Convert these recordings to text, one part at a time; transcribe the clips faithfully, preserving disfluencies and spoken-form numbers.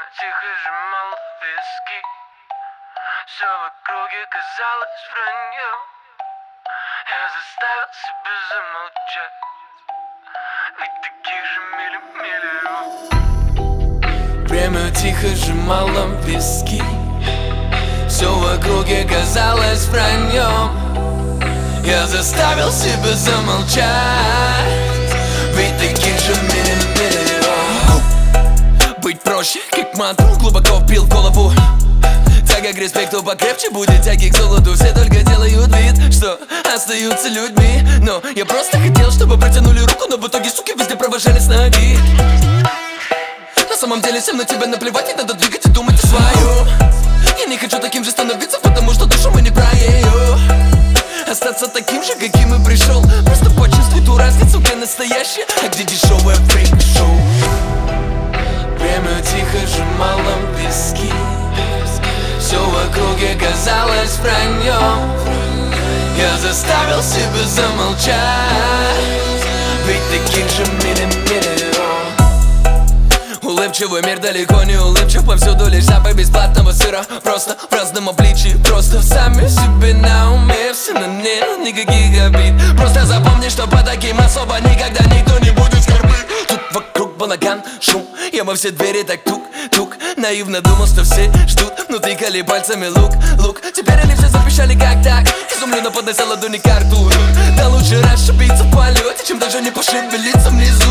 тихо сжимала виски. Все в округе казалось враньем. Я заставил себя замолчать, ведь таких же мили-миллион. Время тихо сжимало виски. Все в округе казалось враньем. Я заставил себя замолчать, ведь таких же миллион. Быть проще, как мантру, глубоко вбил в голову. Тяга к респекту покрепче будет тяги к золоту. Все только делают вид, что остаются людьми, но я просто хотел, чтобы протянули руку, но в итоге, суки, везде провожали с ноги. На самом деле всем на тебя наплевать, и надо двигать и думать о своем. Я не хочу таким же становиться, потому что душу мы не про ее. Остаться таким же, каким и пришел. Просто почувствуй ту разницу, где настоящее, а где дешевое фрик-шоу. Время тихо сжимало виски. Все в округе казалось враньем. Я заставил себя замолчать, ведь таких же миллион. Улыбчивый мир далеко не улыбчив. Повсюду лишь запах бесплатного сыра. Просто в разном обличии, просто сами себе на уме. Все на нет, никаких обид. Просто запомни, что по таким особо никогда никто не будет скорбить. Тут вокруг балаган, шум, я во все двери так тук-тук. Наивно думал, что все ждут, но тыкали пальцами лук, лук. Теперь они все запищали как так. Изумленно поднося ладони к рту. Да лучше расшибиться в полете, чем даже не пошевелиться внизу.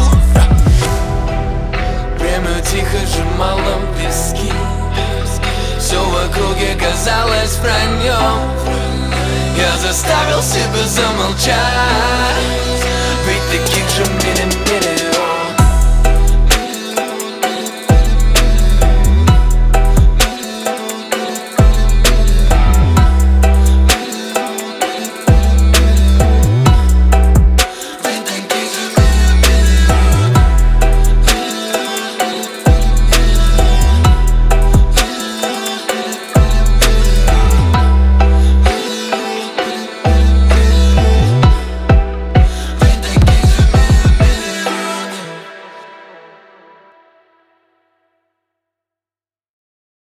Время тихо сжимало виски. Все в округе казалось враньем. Я заставил себя замолчать, ведь таких же миллион.